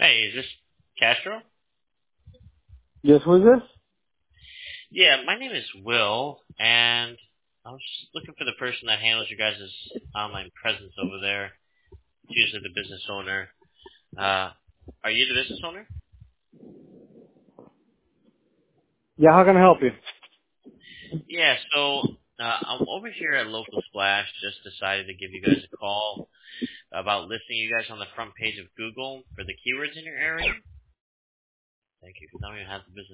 Hey, is this Castro? Yes, who's this? Yeah, my name is Will, and I was just looking for the person that handles your guys' online presence over there. It's usually the business owner. Are you the business owner? Yeah, how can I help you? Yeah, so I'm over here at Local Splash. Just decided to give you guys a call about listing you guys on the front page of Google for the keywords in your area. Thank you. Because I don't even have the business